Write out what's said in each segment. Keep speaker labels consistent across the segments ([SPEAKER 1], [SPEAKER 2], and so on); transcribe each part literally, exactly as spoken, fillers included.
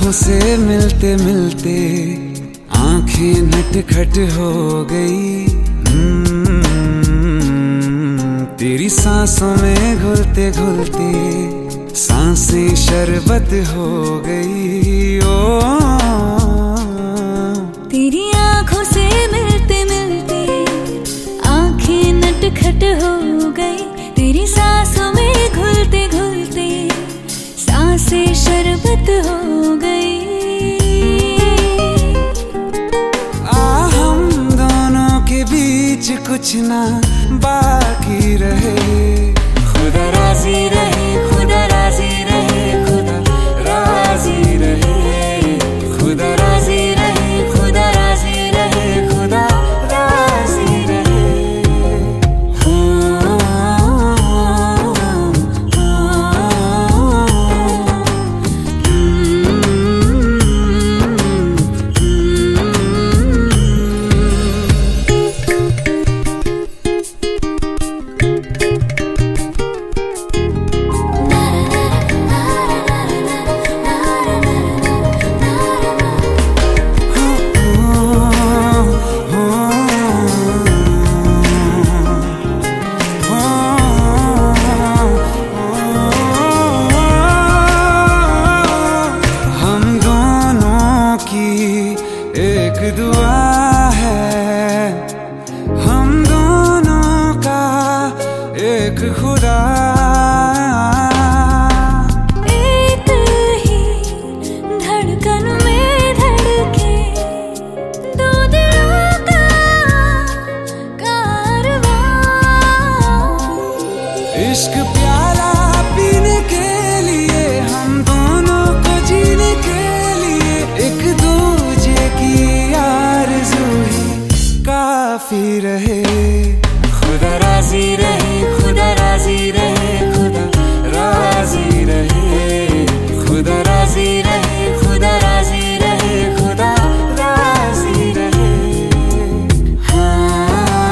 [SPEAKER 1] आँखों से मिलते मिलते आंखें नटखट हो गई। तेरी सांसों में घुलते घुलते सांसें शरबत हो गई। ओ
[SPEAKER 2] तेरी आँखों से मिलते मिलते आंखें नटखट हो गई। तेरी सांसों में घुलते घुलते सांसें शरबत हो गई।
[SPEAKER 1] आ हम दोनों के बीच कुछ ना बाकी रहे। खुदा राजी रहे, खुदा राजी रहे, खुदा राजी रहे, खुदा राजी रहे, खुदा राजी रहे, खुदा राजी रहे। एक दुआ है हम दोनों का एक खुदा।
[SPEAKER 2] एक ही धड़कन में धड़के दो दिलों का कारवां।
[SPEAKER 1] इश्क प्याला पीने के लिए हम दोनों को जीने के लिए एक दूजे की आरज़ू ही काफी रहे। खुदा राजी रहे, खुदा राजी रहे, खुदा राजी रहे, खुदा राजी रहे, खुदा राजी रहे, खुदा राजी रहे। हाँ,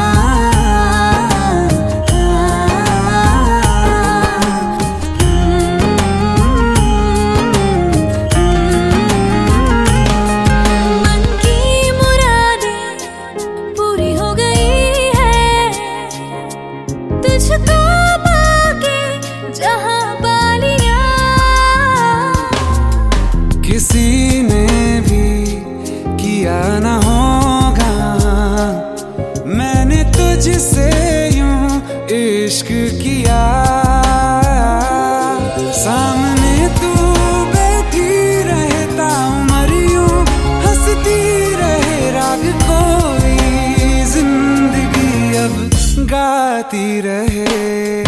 [SPEAKER 2] मन की मुरादें पूरी हो गई है तुझको पाके जहां पा लिया।
[SPEAKER 1] किसी ने भी किया न होगा मैंने तुझसे यूं इश्क किया। सामने तू बैठी रहता उम्र यूं हंसती रहे राग कोई जिंदगी अब गाती रहे।